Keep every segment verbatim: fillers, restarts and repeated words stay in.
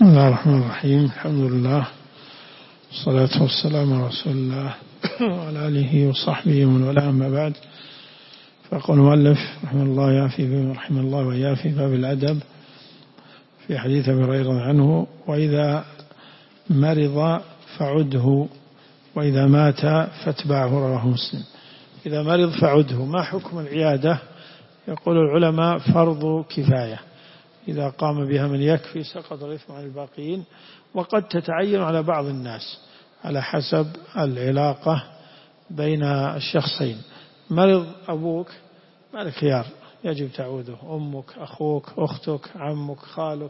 بسم الله الرحمن الرحيم. الحمد لله والصلاة والسلام على رسول الله وعلى آله وصحبه ومن والاه، أما بعد. فيقول المؤلف رحمه الله يافي رحمه الله ويافي باب الأدب في حديث أبي هريرة عنه: وإذا مرض فعده وإذا مات فاتبعه، رواه مسلم. إذا مرض فعده، ما حكم العيادة؟ يقول العلماء فرض كفاية، إذا قام بها من يكفي سقط الإثم عن الباقين، وقد تتعين على بعض الناس على حسب العلاقة بين الشخصين. مرض أبوك ما لك خيار، يجب تعوده. أمك، أخوك، أختك، عمك، خالك،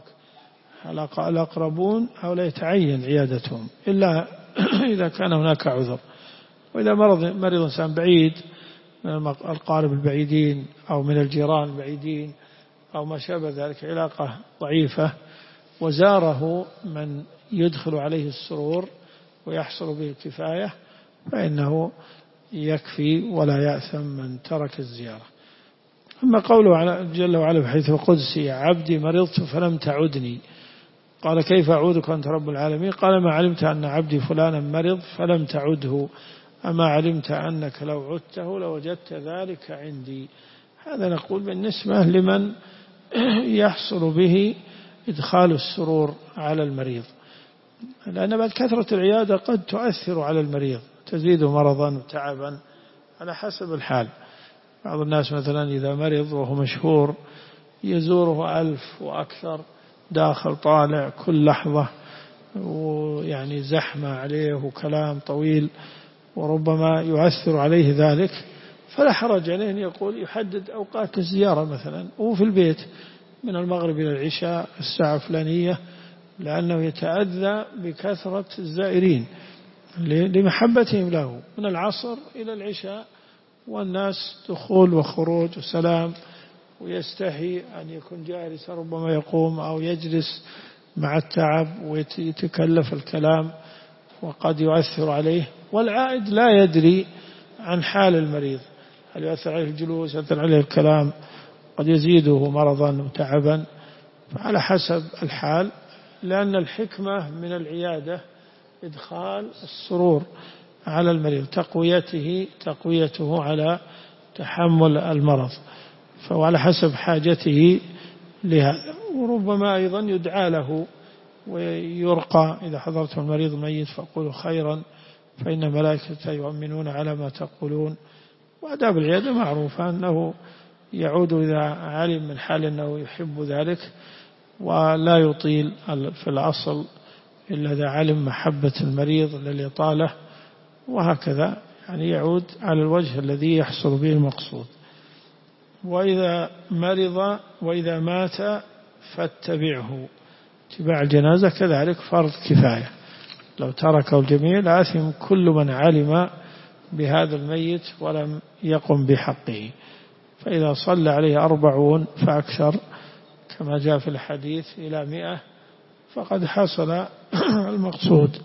الأقربون هؤلاء يتعين عيادتهم إلا إذا كان هناك عذر. وإذا مرض مرض إنسان بعيد من الأقارب البعيدين أو من الجيران البعيدين أو ما شابه ذلك، علاقة ضعيفة، وزاره من يدخل عليه السرور ويحصل به الكفاية، فإنه يكفي ولا يأثم من ترك الزيارة. أما قوله جل وعلا في حديث القدسي: عبدي مرضت فلم تعدني، قال: كيف أعودك أنت رب العالمين؟ قال: ما علمت أن عبدي فلانا مرض فلم تعده، أما علمت أنك لو عدته لوجدت ذلك عندي. هذا نقول بالنسبة لمن يحصل به إدخال السرور على المريض، لأن بعد كثرة العيادة قد تؤثر على المريض، تزيد مرضا وتعبا على حسب الحال. بعض الناس مثلا إذا مرض وهو مشهور يزوره ألف وأكثر، داخل طالع كل لحظة، ويعني زحمة عليه وكلام طويل، وربما يؤثر عليه ذلك، فلا حرج عليه أن يقول يحدد أوقات الزيارة مثلا وهو في البيت من المغرب إلى العشاء الساعة الفلانية، لأنه يتأذى بكثرة الزائرين لمحبتهم له، من العصر إلى العشاء، والناس دخول وخروج وسلام، ويستحي أن يكون جالسا، ربما يقوم أو يجلس مع التعب ويتكلف الكلام وقد يؤثر عليه. والعائد لا يدري عن حال المريض، هل يؤثر عليه الجلوس، يؤثر عليه الكلام، قد يزيده مرضا وتعبا، فعلى حسب الحال. لأن الحكمة من العيادة إدخال السرور على المريض، تقويته تقويته على تحمل المرض، فهو على حسب حاجته لهذا. وربما أيضا يدعى له ويرقى: إذا حضرتم المريض ميت فقولوا خيرا فإن ملائكة يؤمنون على ما تقولون. وآداب العيادة معروفة، أنه يعود إذا علم من حال أنه يحب ذلك، ولا يطيل في الأصل إلا إذا علم محبة المريض للإطالة، وهكذا يعني يعود على الوجه الذي يحصل به المقصود. وإذا مرض وإذا مات فاتبعه، اتباع الجنازة كذلك فرض كفاية، لو تركه الجميع لآثم كل من علم بهذا الميت ولم يقم بحقه. فإذا صلى عليه أربعون فأكثر كما جاء في الحديث إلى مئة فقد حصل المقصود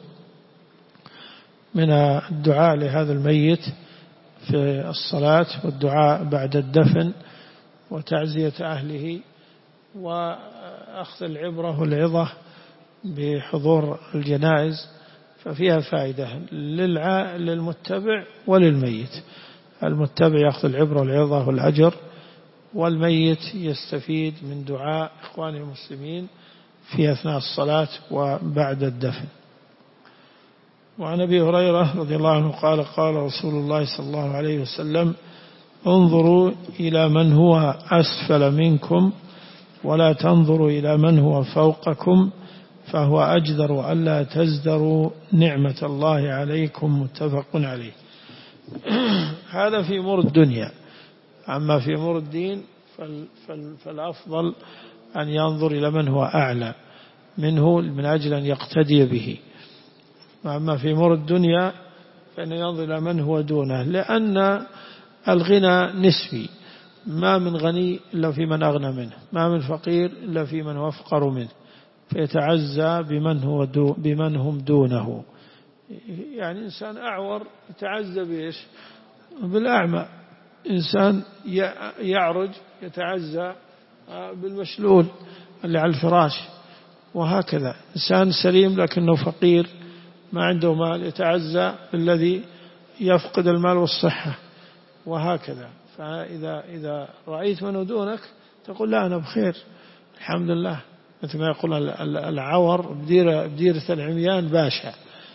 من الدعاء لهذا الميت في الصلاة، والدعاء بعد الدفن، وتعزية أهله، وأخذ العبرة والعظة بحضور الجنائز، ففيها فائدة للمتبع وللميت. المتبع يأخذ العبرة والعظة والأجر، والميت يستفيد من دعاء إخوان المسلمين في أثناء الصلاة وبعد الدفن. وعن أبي هريرة رضي الله عنه قال: قال رسول الله صلى الله عليه وسلم: انظروا إلى من هو أسفل منكم ولا تنظروا إلى من هو فوقكم، فهو أجدر ألا تزدروا نعمة الله عليكم. متفق عليه. هذا في أمور الدنيا. أما في أمور الدين فالأفضل أن ينظر إلى من هو أعلى منه من أجل أن يقتدي به. أما في أمور الدنيا فإنه ينظر إلى من هو دونه، لأن الغنى نسبي، ما من غني إلا في من أغنى منه، ما من فقير إلا في من هو أفقر منه، فيتعزى بمن, هو دو بمن هم دونه. يعني إنسان أعور يتعزى بإيش؟ بالأعمى. إنسان يعرج يتعزى بالمشلول اللي على الفراش. وهكذا إنسان سليم لكنه فقير ما عنده مال يتعزى بالذي يفقد المال والصحة وهكذا. فإذا إذا رأيت من دونك تقول لا أنا بخير الحمد لله، مثل ما يقول العور بديرة بديرة العميان باشا،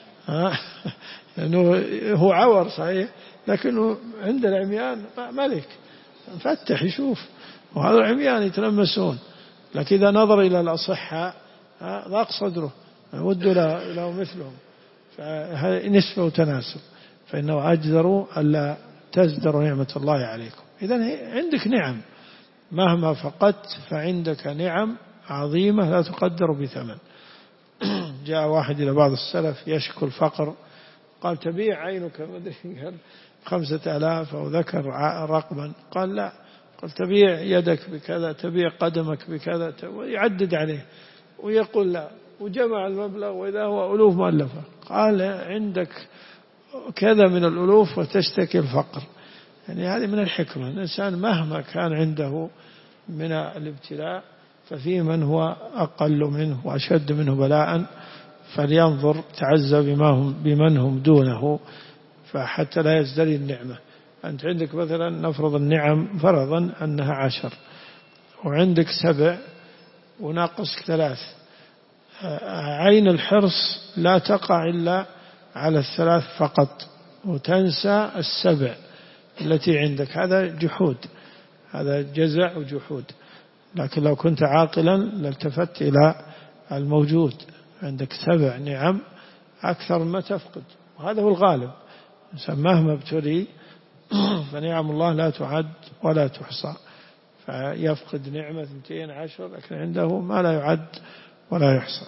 لأنه هو عور صحيح لكنه عند العميان ملك فتح يشوف، وهذا العميان يتلمسون، لكن إذا نظر إلى الأصحاء ضاق صدره ود له مثلهم، فهذه نسبة وتناسب، فإنه أجدر ألا تزدروا نعمة الله عليكم. إذن عندك نعم مهما فقدت فعندك نعم عظيمة لا تقدر بثمن. جاء واحد إلى بعض السلف يشكو الفقر، قال تبيع عينك مدري خمسة آلاف أو ذكر رقما، قال لا، قال تبيع يدك بكذا، تبيع قدمك بكذا، ويعدد عليه ويقول لا، وجمع المبلغ وإذا هو ألوف مؤلفة. قال عندك كذا من الألوف وتشتكي الفقر. يعني هذه من الحكمة، الإنسان مهما كان عنده من الابتلاء ففي من هو أقل منه وأشد منه بلاء، فلينظر تعزى بما هم بمن هم دونه، فحتى لا يزدري النعمة. أنت عندك مثلا نفرض النعم فرضا أنها عشر وعندك سبع وناقصك ثلاث، عين الحرص لا تقع إلا على الثلاث فقط وتنسى السبع التي عندك، هذا جحود، هذا جزع وجحود. لكن لو كنت عاقلا لالتفت إلى الموجود، عندك سبع نعم أكثر مما تفقد، وهذا هو الغالب. مهما ابتلي فنعم الله لا تعد ولا تحصى، فيفقد نعمة اثنتين عشر لكن عنده ما لا يعد ولا يحصى.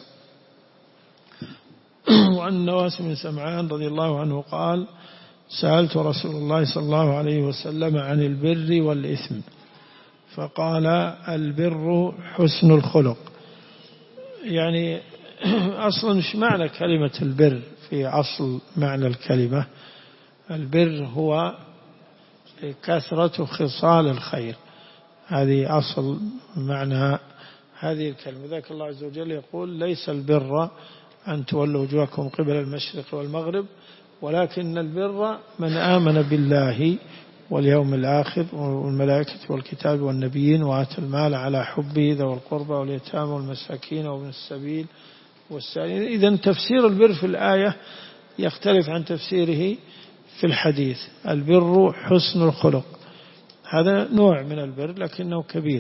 وعن النواس بن سمعان رضي الله عنه قال سألت رسول الله صلى الله عليه وسلم عن البر والإثم فقال البر حسن الخلق. يعني أصلا مش معنى كلمة البر في أصل معنى الكلمة؟ البر هو كثرة خصال الخير، هذه أصل معنى هذه الكلمة. ذاك الله عز وجل يقول ليس البر أن تولوا وجوهكم قبل المشرق والمغرب ولكن البر من آمن بالله واليوم الآخر والملائكة والكتاب والنبيين وآتى المال على حبه ذوي القربى واليتامى والمساكين وابن السبيل والسائلين. إذن تفسير البر في الآية يختلف عن تفسيره في الحديث. البر حسن الخلق، هذا نوع من البر لكنه كبير،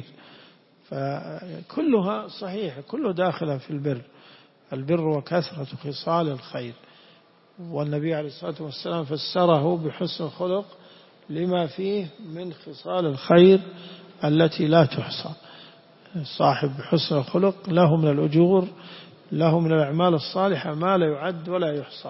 فكلها صحيحة، كله داخلة في البر. البر وكثرة خصال الخير، والنبي عليه الصلاة والسلام فسره بحسن الخلق لما فيه من خصال الخير التي لا تحصى. صاحب حسن الخلق له من الأجور، له من الأعمال الصالحة ما لا يعد ولا يحصى،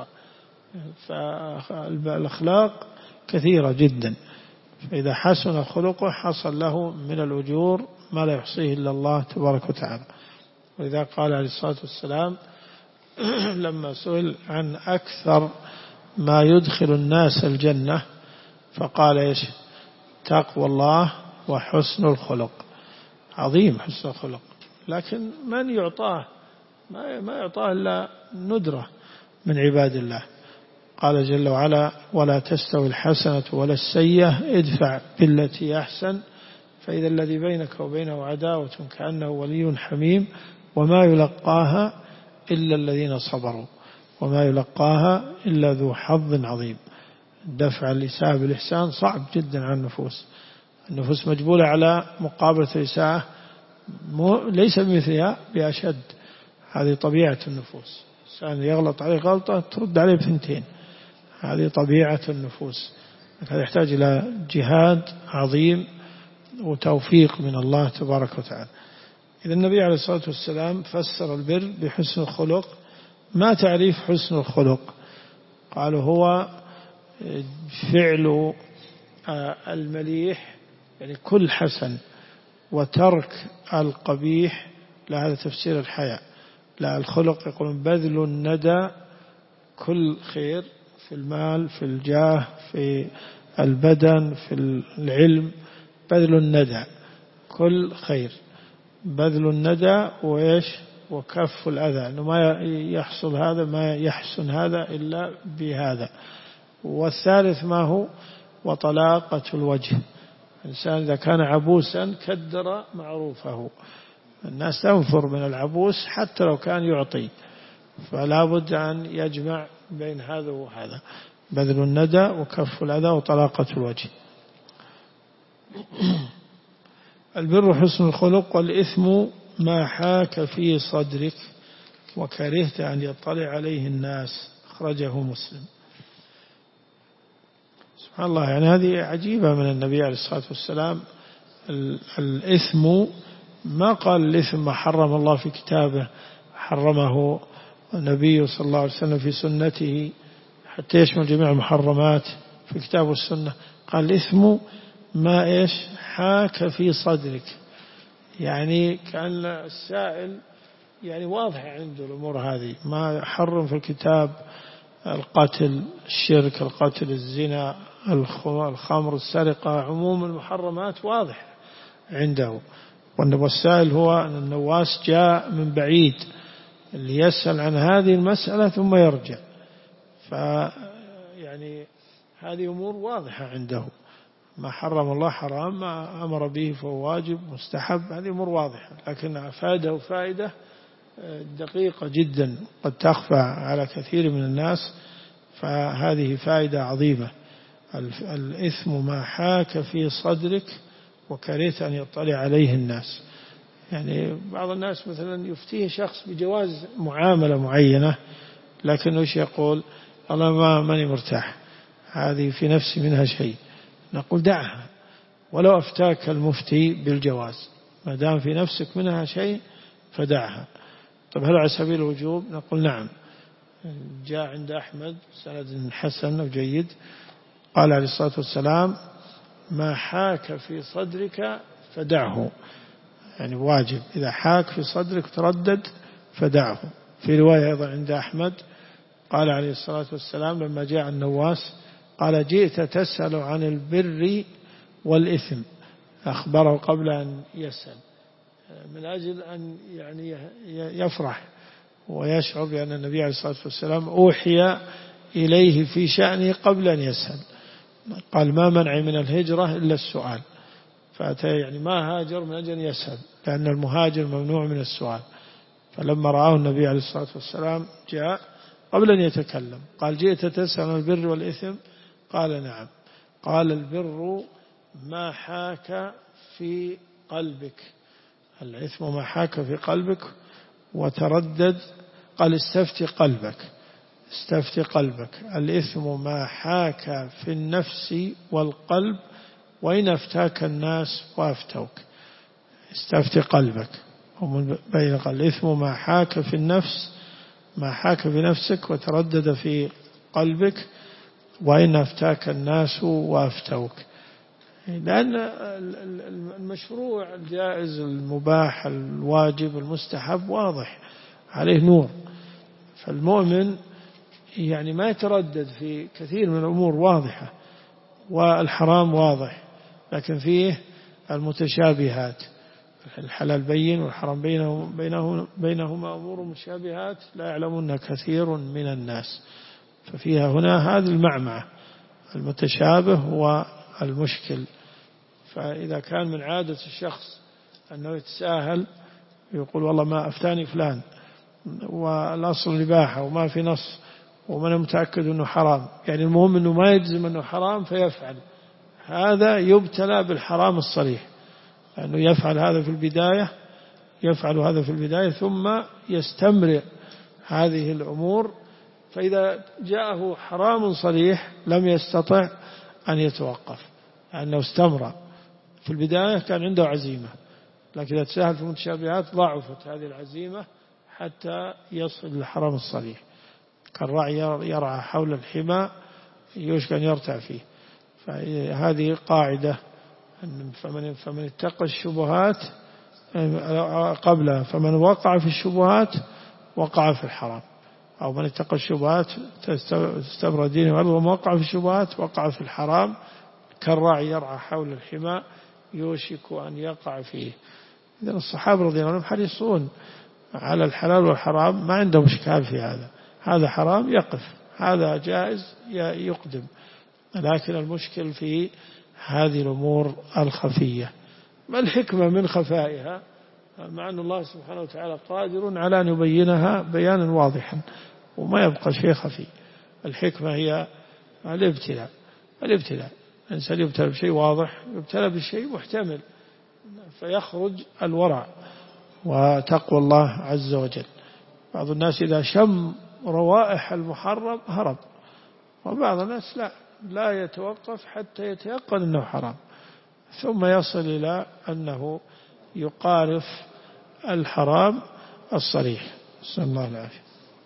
فالأخلاق كثيرة جدا، فإذا حسن خلقه حصل له من الأجور ما لا يحصيه إلا الله تبارك وتعالى. وإذا قال عليه الصلاة والسلام لما سئل عن أكثر ما يدخل الناس الجنة فقال إيش؟ تقوى الله وحسن الخلق. عظيم حسن الخلق، لكن من يعطاه؟ ما يعطاه إلا ندرة من عباد الله. قال جل وعلا ولا تستوي الحسنة ولا السيئة ادفع بالتي أحسن فإذا الذي بينك وبينه عداوة كأنه ولي حميم وما يلقاها إلا الذين صبروا وما يلقاها إلا ذو حظ عظيم. دفع الإساءة بالإحسان صعب جدا على النفوس، النفوس مجبولة على مقابلة الإساءة ليس بمثلها بأشد، هذه طبيعة النفوس. الإنسان يغلط عليه غلطة ترد عليه بثنتين، هذه طبيعة النفوس. هذا يحتاج إلى جهاد عظيم وتوفيق من الله تبارك وتعالى. إذا النبي عليه الصلاة والسلام فسر البر بحسن الخلق. ما تعريف حسن الخلق؟ قالوا هو فعل المليح، يعني كل حسن، وترك القبيح. لا، هذا تفسير الحياة. لا، الخلق يقولون بذل الندى، كل خير في المال، في الجاه، في البدن، في العلم، بذل الندى كل خير، بذل الندى وإيش وكف الأذى، أنه ما يحصل هذا ما يحسن هذا إلا بهذا. والثالث ما هو؟ وطلاقة الوجه. الإنسان إذا كان عبوسا كدر معروفه، الناس تنفر من العبوس حتى لو كان يعطي، فلا بد أن يجمع بين هذا وهذا، بذل الندى وكف الأذى وطلاقة الوجه. البر حسن الخلق، والإثم ما حاك في صدرك وكرهت أن يطلع عليه الناس. أخرجه مسلم. سبحان الله، يعني هذه عجيبة من النبي عليه الصلاة والسلام. الإثم ما قال الإثم ما حرم الله في كتابه، حرمه النبي صلى الله عليه وسلم في سنته حتى يشمل جميع المحرمات في الكتاب والسنة. قال الإثم ما إيش حاك في صدرك، يعني كأن السائل يعني واضح عنده الأمور هذه. ما حرم في الكتاب القتل، الشرك، القتل، الزنا، الخمر، السرقة، عموم المحرمات واضح عنده. والسائل هو أن النواس جاء من بعيد اللي يسأل عن هذه المسألة ثم يرجع، فيعني هذه أمور واضحة عنده. ما حرم الله حرام، ما أمر به فهو واجب مستحب، هذه أمور واضحة، لكن فائدة فائدة دقيقة جدا قد تخفى على كثير من الناس، فهذه فائدة عظيمة. الإثم ما حاك في صدرك وكرهت أن يطلع عليه الناس. يعني بعض الناس مثلا يفتيه شخص بجواز معاملة معينة، لكنه ايش يقول؟ الله ما ماني مرتاح، هذه في نفسي منها شيء. نقول دعها، ولو أفتاك المفتي بالجواز، ما دام في نفسك منها شيء فدعها. طب هل على سبيل الوجوب؟ نقول نعم. جاء عند أحمد سند حسن وجيد، قال عليه الصلاة والسلام ما حاك في صدرك فدعه، يعني واجب، إذا حاك في صدرك تردد فدعه. في رواية أيضا عند أحمد قال عليه الصلاة والسلام لما جاء النواس قال جئت تسأل عن البر والإثم، أخبره قبل أن يسأل، من أجل أن يعني يفرح ويشعر بأن النبي عليه الصلاة والسلام أوحي إليه في شأنه قبل أن يسأل. قال ما منع من الهجرة إلا السؤال، فأتى يعني ما هاجر من أجل يسأل، لأن المهاجر ممنوع من السؤال. فلما رآه النبي عليه الصلاة والسلام جاء قبل أن يتكلم قال جئت تسأل عن البر والإثم؟ قال نعم. قال البر ما حاك في قلبك، الإثم ما حاك في قلبك وتردد. قال استفتي قلبك، استفتي قلبك. الإثم ما حاك في النفس والقلب وإن أفتاك الناس وأفتوك. استفتي قلبك، ومن بين قال الإثم ما حاك في النفس، ما حاك في نفسك وتردد في قلبك وإن أفتاك الناس وأفتوك. لأن المشروع الجائز المباح الواجب المستحب واضح عليه نور، فالمؤمن يعني ما يتردد في كثير من الأمور واضحة، والحرام واضح، لكن فيه المتشابهات. الحلال بين والحرام بينه بينه بينهما أمور مشابهات لا يعلمون كثير من الناس، ففيها هنا هذا المعمعة المتشابه والمشكل. فإذا كان من عادة الشخص أنه يتساهل يقول والله ما أفتاني فلان والأصل الإباحة وما في نص ومن متأكد أنه حرام، يعني المهم أنه ما يجزم أنه حرام فيفعل، هذا يبتلى بالحرام الصريح، لأنه يفعل هذا في البداية يفعل هذا في البداية ثم يستمر هذه الأمور، فإذا جاءه حرام صريح لم يستطع أن يتوقف، لأنه استمر. في البداية كان عنده عزيمة، لكن إذا تساهل في المتشابهات ضعفت هذه العزيمة حتى يصل للحرام الصريح. كالراعي يرعى حول الحمى يوشك أن يرتع فيه. فهذه قاعدة، فمن فمن اتقى الشبهات قبلها، فمن وقع في الشبهات وقع في الحرام، أو من اتقى الشبهات استبرأ دينه وعرضه، ومن وقع في الشبهات وقع في الحرام. كالراعي يرعى حول الحمى يوشك أن يقع فيه. إذن الصحابة رضي الله عنهم حريصون على الحلال والحرام ما عندهم إشكال في هذا، هذا حرام يقف، هذا جائز يقدم. لكن المشكل في هذه الأمور الخفية. ما الحكمة من خفائها؟ مع أن الله سبحانه وتعالى قادر على أن يبينها بيانا واضحا وما يبقى شيء خفي. الحكمة هي الابتلاء. الابتلاء الإنسان يبتلى بشيء واضح، يبتلى بشيء محتمل، فيخرج الورع وتقوى الله عز وجل. بعض الناس إذا شم روائح المحرم هرب، وبعض الناس لا لا يتوقف حتى يتيقن أنه حرام، ثم يصل إلى أنه يقارف الحرام الصريح. نسأل الله العافية.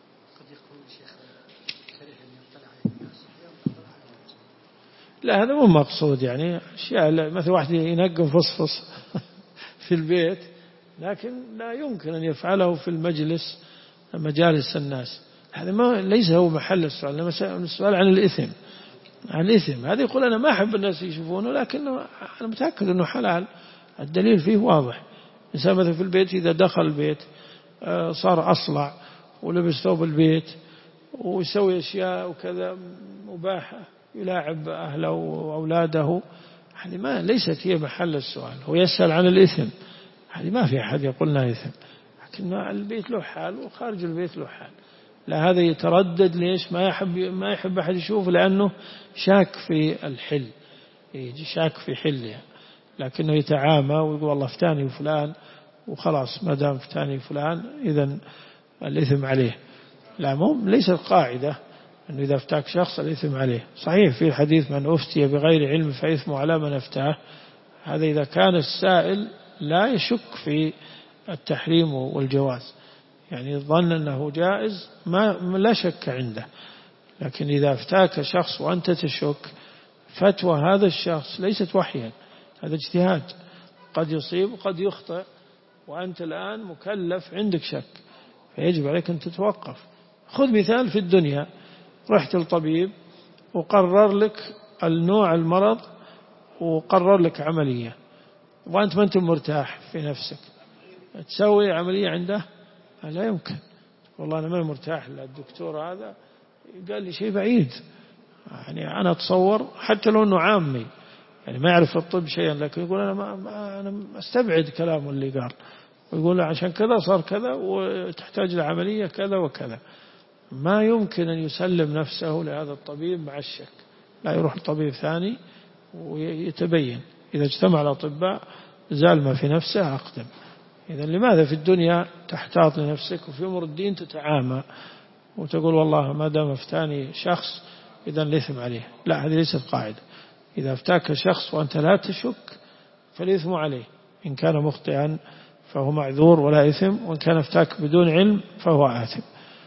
لا هذا مو مقصود، يعني أشياء مثل واحد ينقم فصفص في البيت، لكن لا يمكن أن يفعله في المجلس مجالس الناس. هذا ما ليس هو محل السؤال. السؤال عن الإثم، عن الإثم. هذا يقول أنا ما أحب الناس يشوفونه، لكنه أنا متأكد أنه حلال، الدليل فيه واضح. إنسان مثلا في البيت إذا دخل البيت صار أصلع ولبس ثوب البيت ويسوي أشياء وكذا مباحة، يلاعب أهله وأولاده، هذه ما ليست هي محل السؤال. هو يسأل عن الإثم، هذه ما في أحد يقولنا إثم، لكن البيت له حال وخارج البيت له حال. لا هذا يتردد ليش؟ ما يحب ما يحب أحد يشوفه، لأنه شاك في الحل، يجي شاك في حلها، لكنه يتعامى ويقول والله فتاني فلان وخلاص، ما دام فتاني فلان إذن الإثم عليه. لا مو ليست قاعدة أنه إذا افتاك شخص الإثم عليه. صحيح في الحديث من أفتي بغير علم فإثمه على من أفتاه، هذا إذا كان السائل لا يشك في التحريم والجواز، يعني ظن أنه جائز ما لا شك عنده. لكن إذا افتاك شخص وأنت تشك، فتوى هذا الشخص ليست وحيا، هذا اجتهاد، قد يصيب وقد يخطئ، وأنت الآن مكلف عندك شك، فيجب عليك أن تتوقف. خذ مثال في الدنيا، رحت للطبيب وقرر لك النوع المرض وقرر لك عملية، وأنت ما أنت مرتاح في نفسك، تسوي عملية عنده؟ لا يمكن. والله أنا ما مرتاح للدكتور هذا، قال لي شيء بعيد، يعني أنا أتصور حتى لو أنه عامي يعني ما يعرف الطب شيئا، لكن يقول أنا ما, ما أنا أستبعد كلامه اللي قال، ويقول عشان كذا صار كذا وتحتاج لعملية كذا وكذا. ما يمكن أن يسلم نفسه لهذا الطبيب مع الشك، لا يروح لطبيب ثاني ويتبين. إذا اجتمع الأطباء زال ما في نفسه أقدم. إذا لماذا في الدنيا تحتاط لنفسك وفي أمور الدين تتعامى وتقول والله ما دام افتاني شخص إذا الإثم عليه؟ لا، هذه ليست قاعدة. إذا افتاك شخص وأنت لا تشك فالإثم عليه، إن كان مخطئا فهو معذور ولا إثم، وإن كان افتاك بدون علم فهو آثم.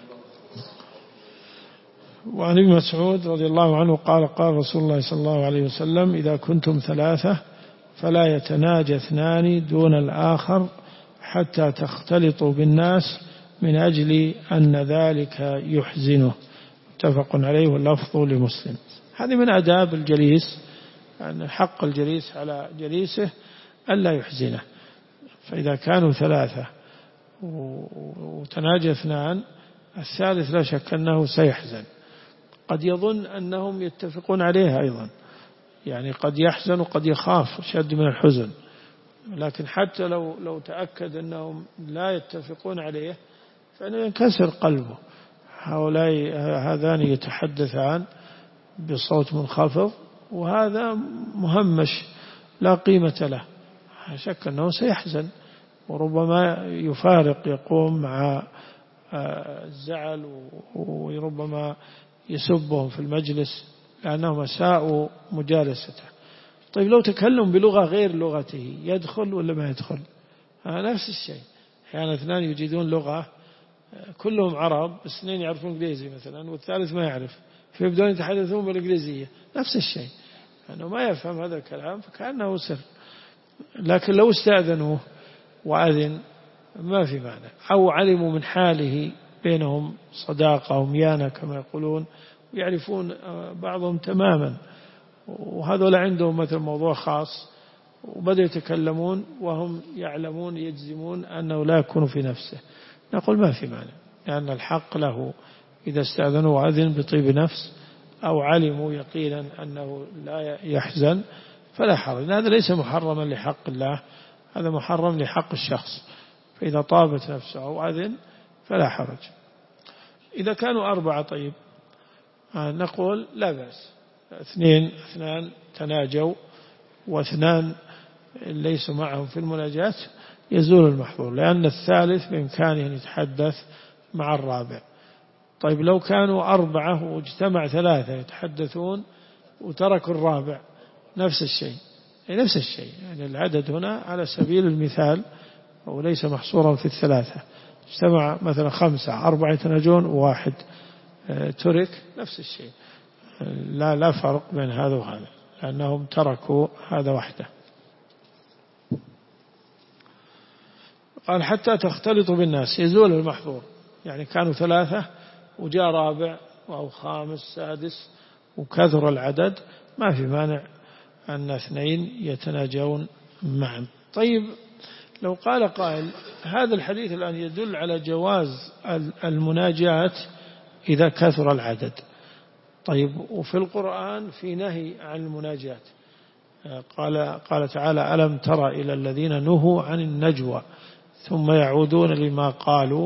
وعن ابن مسعود رضي الله عنه قال قال رسول الله صلى الله عليه وسلم إذا كنتم ثلاثة فلا يتناجى اثنان دون الآخر حتى تختلطوا بالناس من أجل أن ذلك يحزنه. متفق عليه واللفظ لمسلم. هذه من آداب الجليس، أن حق الجليس على جليسه ألا يحزنه. فإذا كانوا ثلاثة وتناجى اثنان، الثالث لا شك أنه سيحزن، قد يظن أنهم يتفقون عليها أيضا، يعني قد يحزن وقد يخاف شد من الحزن، لكن حتى لو لو تأكد أنهم لا يتفقون عليه فإنه ينكسر قلبه. هؤلاء هذان يتحدثان بصوت منخفض وهذا مهمش لا قيمة له، شك أنه سيحزن وربما يفارق، يقوم مع الزعل وربما يسبهم في المجلس لأنهم أساءوا مجالسته. طيب لو تكلم بلغة غير لغته يدخل ولا ما يدخل؟ نفس الشيء. أحيانا اثنان يجدون لغة كلهم عرب، اثنين يعرفون إنجليزي مثلا والثالث ما يعرف، فيبدون يتحدثون بالإنجليزية، نفس الشيء، لأنه ما يفهم هذا الكلام فكأنه سر. لكن لو استأذنوه وأذن ما في معنى، أو علموا من حاله بينهم صداقة وميانة كما يقولون ويعرفون بعضهم تماما، وهذول عندهم مثل موضوع خاص وبدأوا يتكلمون وهم يعلمون يجزمون أنه لا يكون في نفسه، نقول ما في مانع، لأن الحق له إذا استأذنوا وأذن بطيب نفس أو علموا يقينا أنه لا يحزن فلا حرج. هذا ليس محرما لحق الله، هذا محرم لحق الشخص، فإذا طابت نفسه أو أذن فلا حرج. إذا كانوا أربعة طيب نقول لا بأس، اثنين اثنان تناجوا واثنان ليسوا معهم في المناجاة يزول المحظور، لأن الثالث بإمكانه أن يتحدث مع الرابع. طيب لو كانوا أربعة واجتمع ثلاثة يتحدثون وتركوا الرابع نفس الشيء، يعني نفس الشيء، يعني العدد هنا على سبيل المثال وليس محصورا في الثلاثة. اجتمع مثلا خمسة، أربعة يتناجون وواحد ترك، نفس الشيء، لا لا فرق بين هذا وهذا، لأنهم تركوا هذا وحده. قال حتى تختلطوا بالناس يزول المحظور، يعني كانوا ثلاثة وجاء رابع أو خامس سادس وكثر العدد، ما في مانع أن اثنين يتناجون معا. طيب لو قال قائل هذا الحديث الآن يدل على جواز المناجاة إذا كثر العدد، طيب وفي القرآن في نهي عن المناجاة، قال قال تعالى ألم تر إلى الذين نهوا عن النجوى ثم يعودون لما قالوا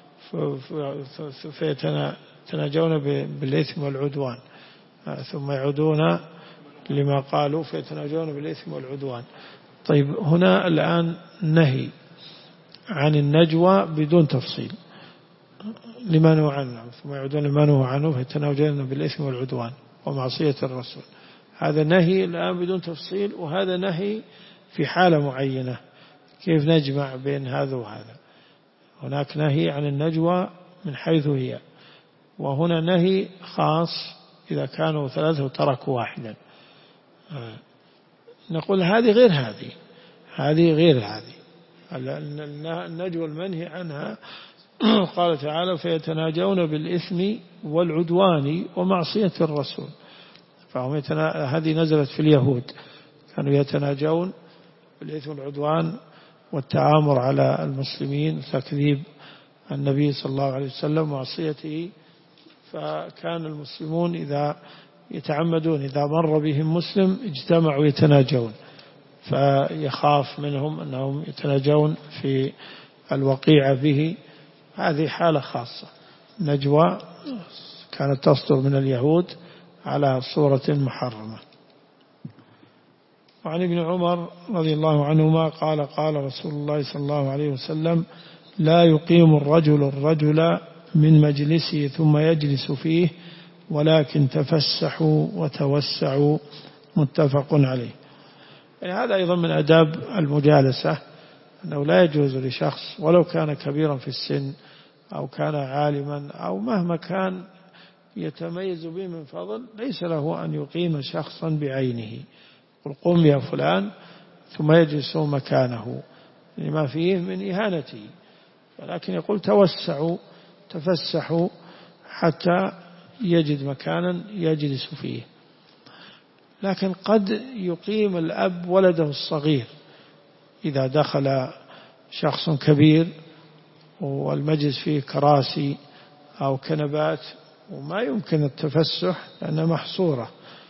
فيتناجون بالإثم والعدوان، ثم يعودون لما قالوا فيتناجون بالإثم والعدوان. طيب هنا الآن نهي عن النجوى بدون تفصيل، لما نهوا عنه، ثم يعودون لما نهوا عنه فيتناجون بالإثم والعدوان ومعصية الرسول. هذا نهي الآن بدون تفصيل، وهذا نهي في حالة معينة. كيف نجمع بين هذا وهذا؟ هناك نهي عن النجوى من حيث هي، وهنا نهي خاص إذا كانوا ثلاثة وتركوا واحدا. نقول هذه غير هذه، هذه غير هذه. النجوى المنهي عنها قال تعالى فيتناجون بالإثم والعدوان ومعصية الرسول، فهم يتنا... هذه نزلت في اليهود، كانوا يتناجون بالإثم والعدوان والتآمر على المسلمين، تكذيب النبي صلى الله عليه وسلم ومعصيته. فكان المسلمون إذا يتعمدون إذا مر بهم مسلم اجتمعوا يتناجون، فيخاف منهم أنهم يتناجون في الوقيعة به. هذه حالة خاصة، نجوى كانت تصدر من اليهود على صورة محرمة. وعن ابن عمر رضي الله عنهما قال قال رسول الله صلى الله عليه وسلم لا يقيم الرجل الرجل من مجلسه ثم يجلس فيه ولكن تفسحوا وتوسعوا، متفق عليه. يعني هذا أيضا من أداب المجالسة، أنه لا يجوز لشخص ولو كان كبيرا في السن أو كان عالما أو مهما كان يتميز به من فضل، ليس له أن يقيم شخصا بعينه يقول قم يا فلان ثم يجلس مكانه لما فيه من إهانته، ولكن يقول توسعوا تفسحوا حتى يجد مكانا يجلس فيه. لكن قد يقيم الأب ولده الصغير إذا دخل شخص كبير والمجلس فيه كراسي أو كنبات وما يمكن التفسح لأنها محصورة،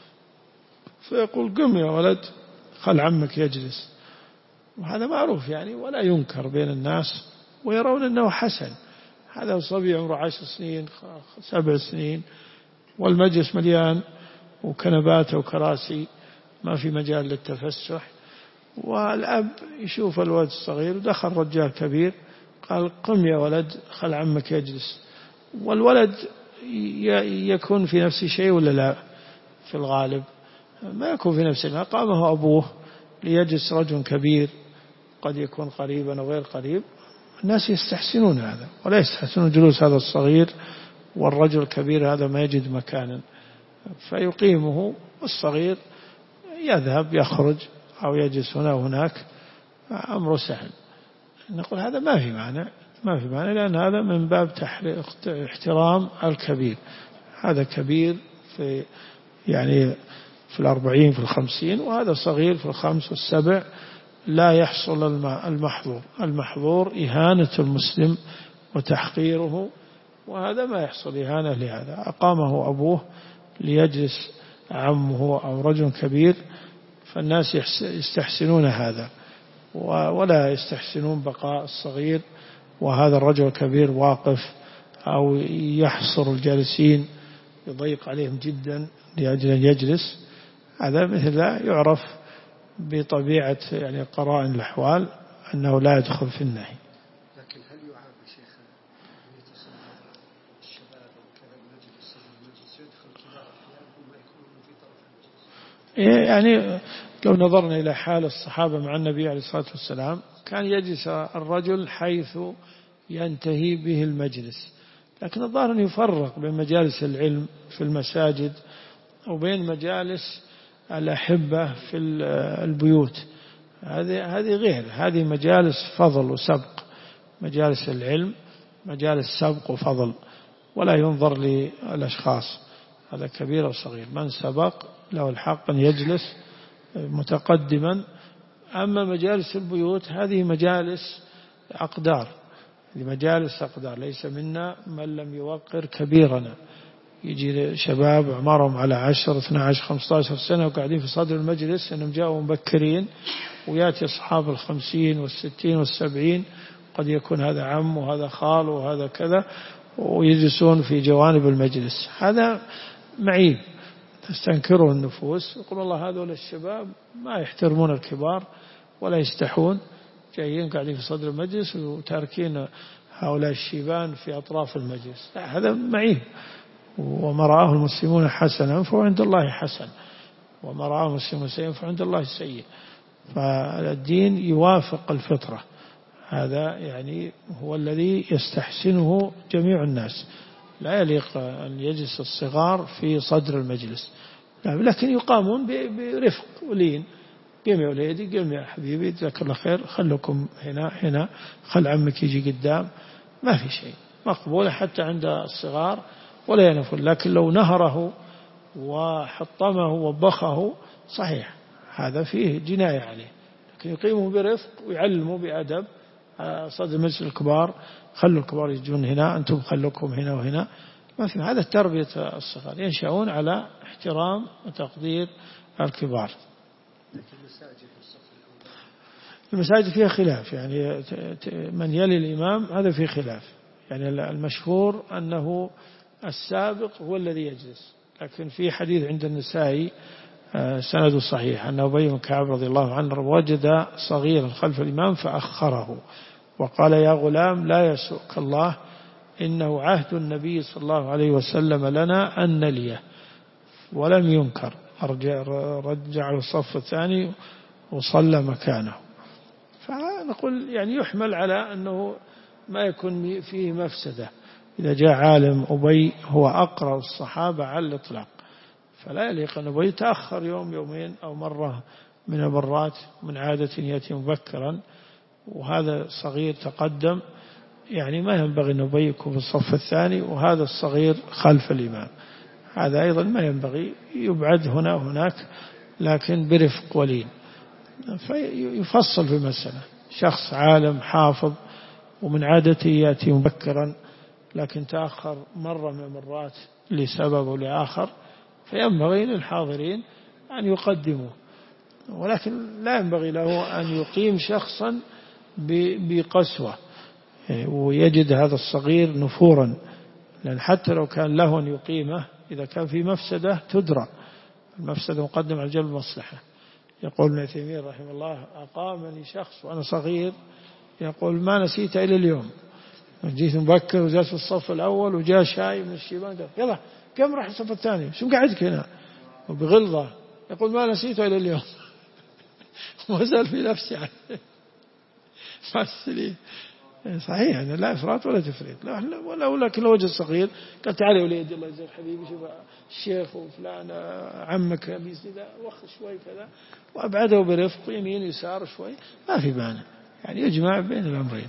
فيقول قم يا ولد خل عمك يجلس، وهذا معروف يعني ولا ينكر بين الناس ويرون أنه حسن. هذا صبي عمره عشر سنين سبع سنين والمجلس مليان وكنبات وكراسي ما في مجال للتفسح، والأب يشوف الولد الصغير ودخل رجال كبير قال قم يا ولد خل عمك يجلس، والولد يكون في نفس شيء ولا لا؟ في الغالب ما يكون في نفسه، قامه أبوه ليجلس رجل كبير قد يكون قريبا أو غير قريب، الناس يستحسنون هذا ولا يستحسنون جلوس هذا الصغير والرجل الكبير هذا ما يجد مكانا، فيقيمه والصغير يذهب يخرج أو يجلس هنا وهناك، أمره سهل. نقول هذا ما في معنى ما في معنى لأن هذا من باب احترام الكبير، هذا كبير في يعني في الأربعين في الخمسين وهذا صغير في الخمس والسبع، لا يحصل المحظور. المحظور إهانة المسلم وتحقيره، وهذا ما يحصل إهانة لهذا. أقامه أبوه ليجلس عمه أو رجل كبير، فالناس يستحسنون هذا ولا يستحسنون بقاء الصغير وهذا الرجل الكبير واقف، أو يحصر الجالسين يضيق عليهم جدا لأجل أن يجلس. هذا مثل لا يعرف بطبيعة يعني قرائن الأحوال أنه لا يدخل في النهي. لكن هل يعاب شيخ أن يتصدر الشباب وكذا المجلس المجلس يدخل كبار الأحيان وما يكونون في طرف المجلس؟ يعني لو نظرنا إلى حال الصحابة مع النبي عليه الصلاة والسلام، كان يجلس الرجل حيث ينتهي به المجلس، لكن الظاهر أن يفرق بين مجالس العلم في المساجد وبين مجالس الأحبة في البيوت. هذه هذه غير، هذه مجالس فضل وسبق. مجالس العلم مجالس سبق وفضل، ولا ينظر للأشخاص هذا كبير أو صغير، من سبق له الحق أن يجلس متقدما. أما مجالس البيوت هذه مجالس أقدار، لمجالس أقدار، ليس منا من لم يوقر كبيرنا. يجي شباب عمرهم على عشر اثنى عشر خمسة عشر سنة وقاعدين في صدر المجلس أنهم جاءوا مبكرين، ويأتي أصحاب الخمسين والستين والسبعين، قد يكون هذا عم وهذا خال وهذا كذا، ويجلسون في جوانب المجلس. هذا معيب تستنكره النفوس. يقول الله هذول الشباب ما يحترمون الكبار ولا يستحون، جايين قاعدين في صدر المجلس وتاركين هؤلاء الشيبان في أطراف المجلس. هذا معيب. وما رآه المسلمون حسنا فهو عند الله حسن، وما رآه المسلمون سيئا فهو عند الله سيء. فالدين يوافق الفطرة، هذا يعني هو الذي يستحسنه جميع الناس. لا يليق أن يجلس الصغار في صدر المجلس، لكن يقامون برفق ولين. قم يا وليدي، قم يا حبيبي، جزاك الله خير، خلكم هنا هنا، خل عمك يجي قدام، ما في شيء، مقبولة حتى عند الصغار ولا ينفل. لكن لو نهره وحطمه وبخه صحيح هذا فيه جناية عليه، لكن يقيمه برفق ويعلمه بأدب. صدر مجلس الكبار، خلوا الكبار يجون هنا، أنتم خلوكم هنا وهنا، ما في. هذا تربية الصغار، ينشأون على احترام وتقدير الكبار. المساجد فيها خلاف، يعني من يلي الإمام هذا فيه خلاف. يعني المشهور أنه السابق هو الذي يجلس، لكن في حديث عند النسائي سند صحيح أن أبي بن كعب رضي الله عنه وجد صغيرا خلف الإمام فأخره وقال يا غلام لا يسؤك الله، إنه عهد النبي صلى الله عليه وسلم لنا أن نليه، ولم ينكر. رجع الصف الثاني وصلى مكانه. فنقول يعني يحمل على أنه ما يكون فيه مفسدة. إذا جاء عالم أبي هو أقرأ الصحابة على الإطلاق، فلا يليق أن أبي يتأخر يوم يومين أو مرة من المرات، من عادة يأتي مبكرا وهذا صغير تقدم. يعني ما ينبغي أن أبي يكون في الصف الثاني وهذا الصغير خلف الإمام، هذا أيضا ما ينبغي. يبعد هنا وهناك لكن برفق ولين. فيفصل في المسألة، شخص عالم حافظ ومن عادته يأتي مبكرا لكن تأخر مرة من المرات لسبب أو لآخر، فينبغي للحاضرين أن يقدموا، ولكن لا ينبغي له أن يقيم شخصا بقسوة ويجد هذا الصغير نفورا، لأن حتى لو كان له أن يقيمه إذا كان في مفسدة تدرى، المفسدة مقدم على جلب المصلحة. يقول ابن تيمية رحمه الله أقامني شخص وأنا صغير يقول ما نسيت إلى اليوم، جيت مبكر وجلس في الصف الأول وجاء شاي من الشيبان قال يلا كم راح الصف الثاني، شو قعدك هنا، وبغلظة يقول ما نسيته إلى اليوم وزال في نفسي عنه. فاسلي صحيح أنه لا إفراط ولا تفريط، لا ولا لكن لو وجد صغير قال تعالي وليدي الله يجزاك حبيبي، شوف الشيخ وفلان عمك أبيس إذا وخ شوي كذا وأبعده برفق يمين يسار شوي، ما في مانع، يعني يجمع بين الأمرين.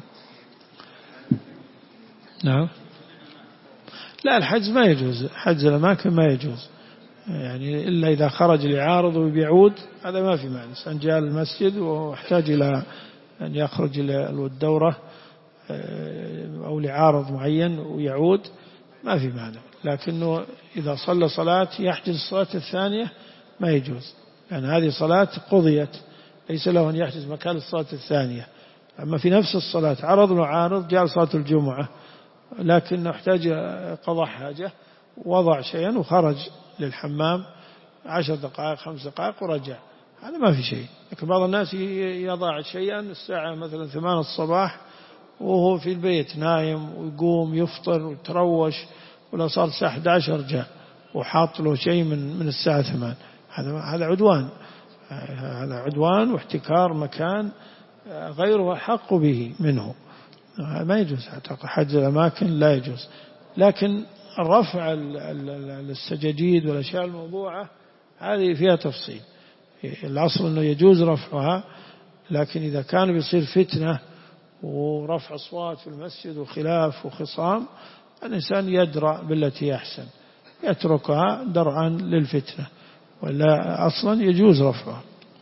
نعم. لا الحجز ما يجوز، حجز الأماكن ما يجوز، يعني إلا إذا خرج لعارض وبيعود هذا ما في معنى. إنسان جاء المسجد واحتاج إلى أن يخرج إلى الدورة أو لعارض معين ويعود ما في مانع، لكنه إذا صلى صلاة يحجز الصلاة الثانية ما يجوز، لأن هذه صلاة قضيت، ليس له أن يحجز مكان الصلاة الثانية. أما في نفس الصلاة عرض وعارض، جاء صلاة الجمعة لكنه احتاج قضاء حاجة، وضع شيئا وخرج للحمام عشر دقائق خمس دقائق ورجع، هذا ما في شيء. لكن بعض الناس يضع شيئا الساعة مثلا ثمان الصباح وهو في البيت نايم، ويقوم يفطر ويتروش، ولا صار الساعة أحد عشر جاء وحاط له شيء من من الساعة ثمان، هذا هذا عدوان، هذا عدوان واحتكار مكان غيره حق به منه، ما يجوز. حج الأماكن لا يجوز. لكن الرفع السجاجيد والأشياء الموضوعة هذه فيها تفصيل، الأصل أنه يجوز رفعها، لكن إذا كان بيصير فتنة ورفع أصوات في المسجد وخلاف وخصام، الإنسان يدرأ بالتي أحسن، يتركها درعا للفتنة، ولا أصلا يجوز رفعها.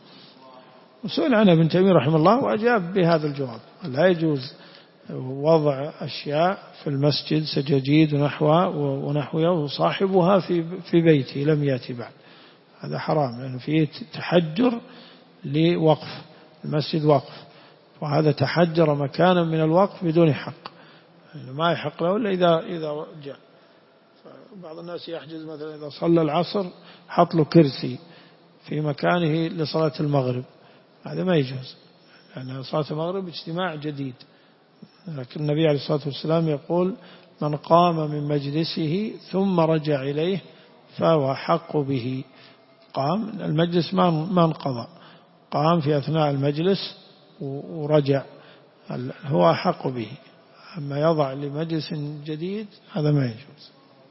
وسئل عنها ابن تيمية رحمه الله وأجاب بهذا الجواب: لا يجوز وضع أشياء في المسجد سجاجيد ونحوها ونحوها وصاحبها في في بيته لم يأتي بعد، هذا حرام، لأنه فيه تحجر لوقف المسجد وقف، وهذا تحجر مكانا من الوقف بدون حق، ما يحق له إلا إذا إذا جاء. بعض الناس يحجز مثلا إذا صلى العصر حط له كرسي في مكانه لصلاة المغرب، هذا ما يجوز، لأن صلاة المغرب اجتماع جديد. لكن النبي عليه الصلاة والسلام يقول: من قام من مجلسه ثم رجع إليه فهو حق به. قام المجلس ما ما انقضى، قام في أثناء المجلس ورجع، هو أحق به. أما يضع لمجلس جديد هذا ما يجوز.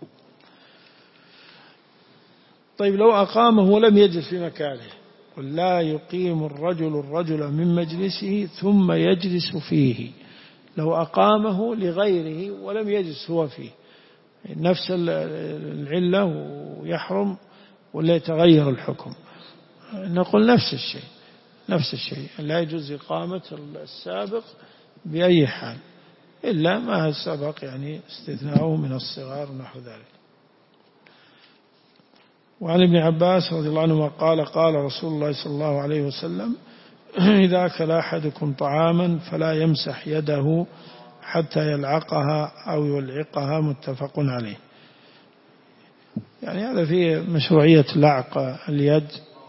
طيب لو أقامه ولم يجلس في مكانه، قل: لا يقيم الرجل الرجل من مجلسه ثم يجلس فيه. لو أقامه لغيره ولم يجلس هو فيه، نفس العلة ويحرم ولا يتغير الحكم؟ نقول نفس الشيء، نفس الشيء، لا يجوز إقامة السابق بأي حال، إلا ما سبق يعني استثناءه من الصغار ونحو ذلك. وعن ابن عباس رضي الله عنهما قال: قال رسول الله صلى الله عليه وسلم: إذا أكل أحدكم طعاما فلا يمسح يده حتى يلعقها أو يلعقها، متفق عليه. يعني هذا فيه مشروعية لعق اليد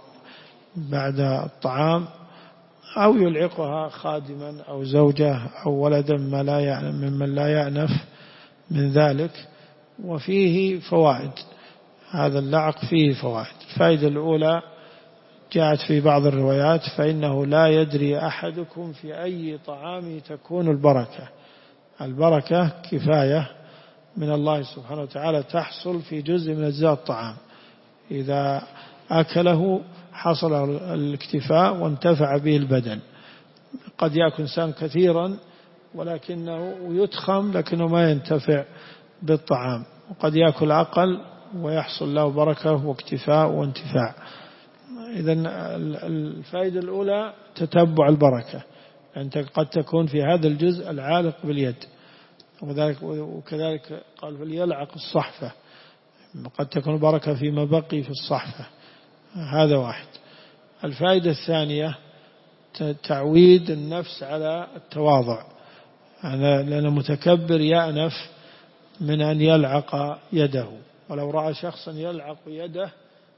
بعد الطعام، أو يلعقها خادما أو زوجة أو ولدا ما لا يعلم ممن لا يأنف من ذلك. وفيه فوائد، هذا اللعق فيه فوائد. الفائدة الأولى جاءت في بعض الروايات: فإنه لا يدري أحدكم في أي طعام تكون البركة. البركة كفاية من الله سبحانه وتعالى تحصل في جزء من أجزاء الطعام، إذا أكله حصل الاكتفاء وانتفع به البدن. قد يأكل إنسان كثيرا ولكنه يتخم لكنه ما ينتفع بالطعام، وقد يأكل أقل ويحصل له بركة واكتفاء وانتفاع. إذن الفائدة الأولى تتبع البركة، أنت قد تكون في هذا الجزء العالق باليد، وذلك وكذلك قال: فليلعق الصحفة، قد تكون بركة فيما بقي في الصحفة. هذا واحد. الفائدة الثانية تعويد النفس على التواضع، لأن متكبر يأنف من أن يلعق يده، ولو رأى شخصا يلعق يده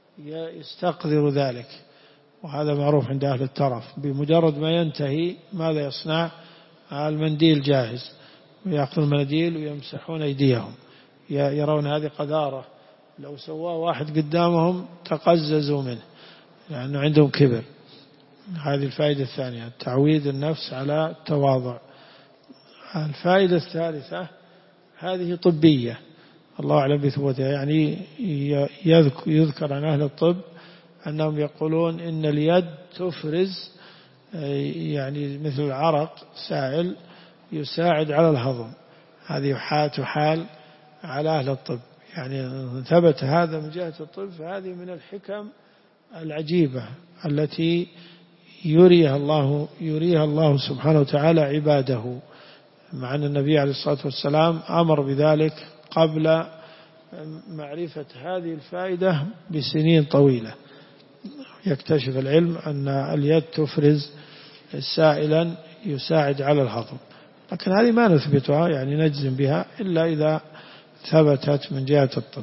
يستقذر ذلك، وهذا معروف عند أهل الترف. بمجرد ما ينتهي ماذا يصنع؟ المنديل جاهز، ويأخذ المنديل ويمسحون أيديهم، يرون هذه قذارة، لو سواه واحد قدامهم تقززوا منه لأنه عندهم كبر. هذه الفائدة الثانية، تعويد النفس على التواضع. الفائدة الثالثة هذه طبية، الله أعلم بثبوتها، يعني يذكر عن أهل الطب أنهم يقولون إن اليد تفرز يعني مثل العرق سائل يساعد على الهضم. هذه تحال على أهل الطب، يعني ثبت هذا من جهة الطب، فهذه من الحكم العجيبة التي يريها الله يريها الله سبحانه وتعالى عباده، مع أن النبي عليه الصلاة والسلام أمر بذلك قبل معرفة هذه الفائدة بسنين طويلة. يكتشف العلم أن اليد تفرز سائلا يساعد على الهضم، لكن هذه ما نثبتها يعني نجزم بها إلا إذا ثبتت من جهة الطب.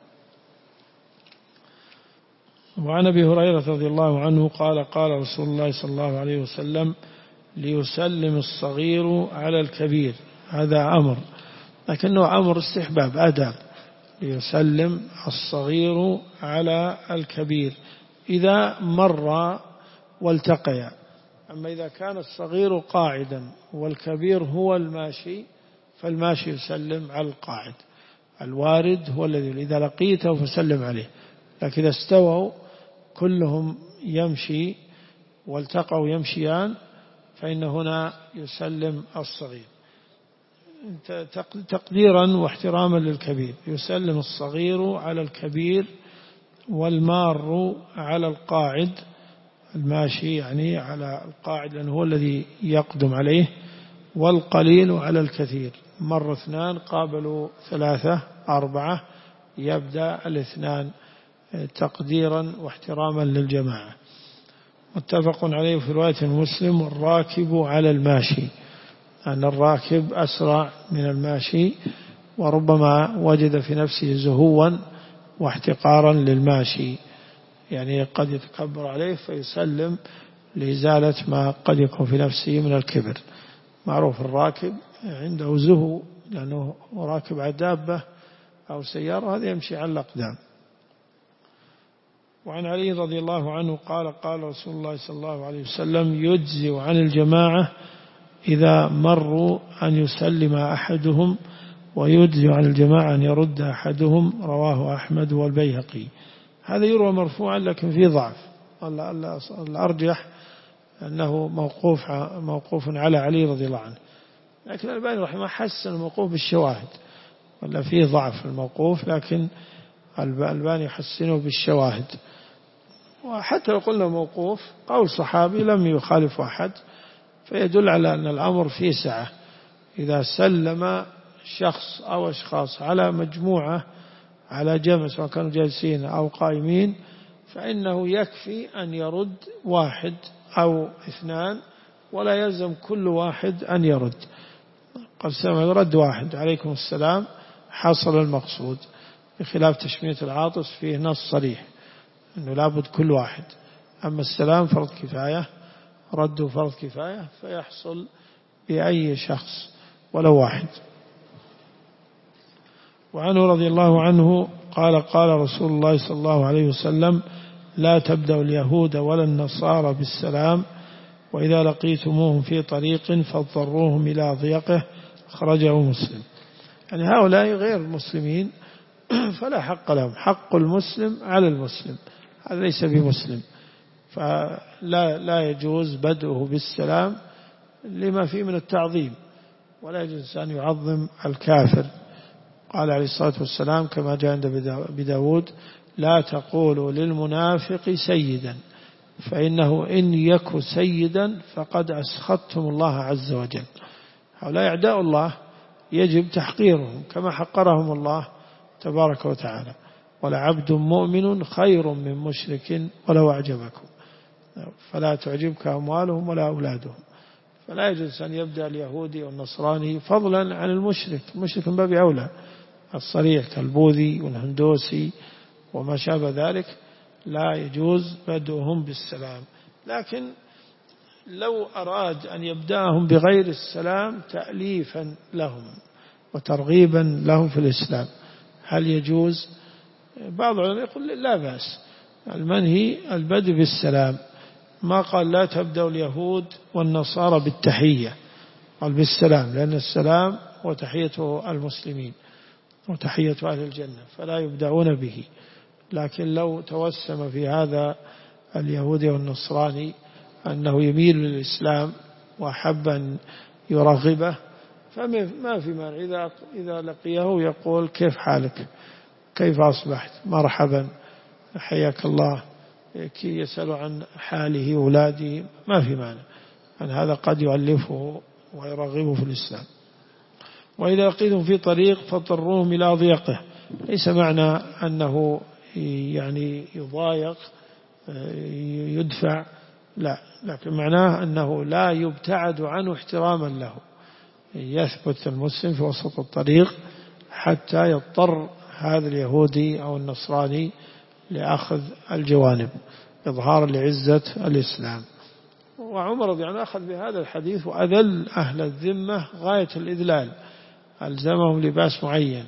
وعن أبي هريرة رضي الله عنه قال قال رسول الله صلى الله عليه وسلم ليسلم الصغير على الكبير. هذا أمر، لكنه أمر استحباب آداب. ليسلم الصغير على الكبير إذا مر والتقيا. أما إذا كان الصغير قاعدا والكبير هو الماشي فالماشي يسلم على القاعد، الوارد هو الذي إذا لقيته فسلم عليه. لكن إذا استووا كلهم يمشي والتقوا يمشيان فإن هنا يسلم الصغير تقديرا واحتراما للكبير. يسلم الصغير على الكبير والمار على القاعد، الماشي يعني على القاعد لأنه هو الذي يقدم عليه، والقليل على الكثير. مر اثنان قابلوا ثلاثة أربعة يبدأ الاثنان تقديرا واحتراما للجماعة. متفق عليه في رواية مسلم والراكب على الماشي، أن الراكب أسرع من الماشي وربما وجد في نفسه زهوا واحتقارا للماشي، يعني قد يتكبر عليه فيسلم لإزالة ما قد يكون في نفسه من الكبر. معروف الراكب عنده زهو لأنه راكب على دابة أو سيارة، هذا يمشي على الأقدام. وعن علي رضي الله عنه قال قال رسول الله صلى الله عليه وسلم يجزي عن الجماعة إذا مروا أن يسلم أحدهم ويجزي عن الجماعة أن يرد أحدهم. رواه أحمد والبيهقي. هذا يروى مرفوعا لكن فيه ضعف. الأرجح أنه موقوف موقوف على علي رضي الله عنه، لكن الألباني رحمه الله حسن الموقوف بالشواهد، ولا فيه ضعف الموقوف لكن الألباني يحسنه بالشواهد. وحتى لو قلنا موقوف قول صحابي لم يخالف أحد فيدل على أن الأمر فيه سعة. إذا سلم شخص أو أشخاص على مجموعة على جمع سواء كانوا جالسين أو قائمين فإنه يكفي أن يرد واحد أو اثنان، ولا يلزم كل واحد أن يرد. قد سمع يرد واحد عليكم السلام حصل المقصود، بخلاف تشمية العاطس فيه نص صريح أنه لابد كل واحد. أما السلام فرض كفاية، رده فرض كفاية فيحصل بأي شخص ولو واحد. وعنه رضي الله عنه قال قال رسول الله صلى الله عليه وسلم لا تبدأ اليهود ولا النصارى بالسلام، وإذا لقيتموهم في طريق فاضطروهم إلى ضيقه. أخرجه مسلم. يعني هؤلاء غير المسلمين فلا حق لهم، حق المسلم على المسلم، هذا ليس بمسلم، فلا لا يجوز بدءه بالسلام لما فيه من التعظيم، ولا يجوز أن يعظم الكافر. قال عليه الصلاة والسلام كما جاء عند بداود لا تقولوا للمنافق سيدا فإنه إن يك سيدا فقد أسخطتم الله عز وجل. هؤلاء أعداء الله يجب تحقيرهم كما حقرهم الله تبارك وتعالى. ولعبد مؤمن خير من مشرك ولو أعجبكم، فلا تعجبك أموالهم ولا أولادهم. فلا يجوز أن يبدأ اليهودي والنصراني فضلا عن المشرك، المشرك من باب أولى الصريح كالبوذي والهندوسي وما شابه ذلك، لا يجوز بدءهم بالسلام. لكن لو أراد أن يبدأهم بغير السلام تأليفا لهم وترغيبا لهم في الإسلام هل يجوز؟ بعض العلماء يقول لا بأس، المنهي البدء بالسلام. ما قال لا تبدأ اليهود والنصارى بالتحية، قال بالسلام، لأن السلام هو تحية المسلمين وتحية أهل الجنة فلا يبدأون به. لكن لو توسم في هذا اليهودي والنصراني أنه يميل للإسلام وأحب أن يرغبه فما في مانع إذا إذا لقيه يقول كيف حالك، كيف أصبحت، مرحبا، حياك الله، كي يسأل عن حاله أولاده، ما في مانع أن هذا قد يؤلفه ويرغبه في الإسلام. وإذا لقيتم في طريق فاضطروهم إلى ضيقه. ليس معنى أنه يعني يضايق يدفع، لا، لكن معناه أنه لا يبتعد عنه احتراما له، يثبت المسلم في وسط الطريق حتى يضطر هذا اليهودي أو النصراني لأخذ الجوانب إظهارا لعزة الإسلام. وعمر رضي الله عنه أخذ بهذا الحديث وأذل أهل الذمة غاية الإذلال، ألزمهم لباس معين،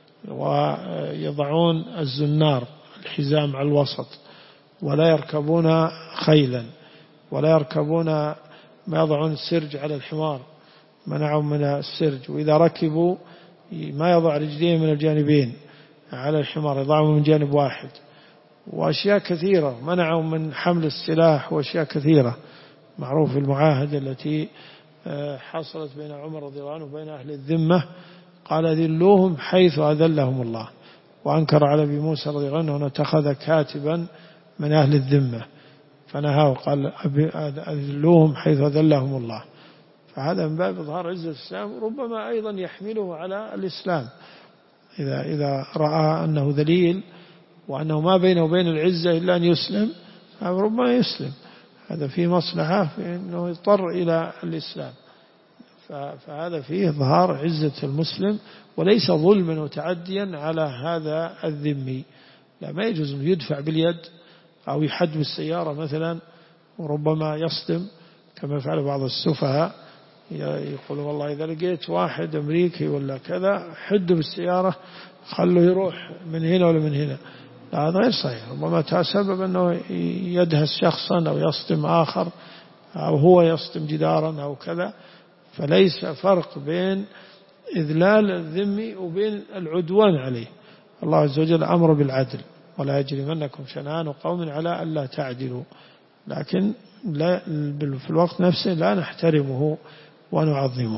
ويضعون الزنار الحزام على الوسط، ولا يركبون خيلا، ولا يركبون ما يضعون السرج على الحمار، منعهم من السرج، وإذا ركبوا ما يضع رجلين من الجانبين على الحمار، يضعهم من جانب واحد، وأشياء كثيرة، منعهم من حمل السلاح، وأشياء كثيرة معروف المعاهدة التي حصلت بين عمر رضي الله عنه وبين أهل الذمة، قال ذلوهم حيث أذلهم الله. وأنكر على أبي موسى رضي الله عنه أنه اتخذ كاتبا من أهل الذمة فنهاه، قال أذلوهم حيث أذلهم الله. فهذا من باب إظهار عزة الإسلام، ربما أيضا يحمله على الإسلام إذا إذا رأى أنه ذليل وأنه ما بينه وبين العزة إلا أن يسلم، ربما يسلم، هذا فيه مصلحة في أنه يضطر إلى الإسلام. فهذا فيه إظهار عزة المسلم، وليس ظلما وتعديا على هذا الذمي. لا، ما يجوز أن يدفع باليد أو يحد بالسيارة مثلا، وربما يصدم كما فعل بعض السفهاء، يقول والله إذا لقيت واحد أمريكي ولا كذا حده بالسيارة خلوا يروح من هنا ولا من هنا. لا، هذا غير صحيح، ربما تسبب أنه يدهس شخصا أو يصدم آخر أو هو يصدم جدارا أو كذا. فليس فرق بين إذلال الذمي وبين العدوان عليه. الله عز وجل أمر بالعدل، ولا يجرمنكم شنآن قوم على ألا تعدلوا، لكن لا في الوقت نفسه لا نحترمه ونعظمه.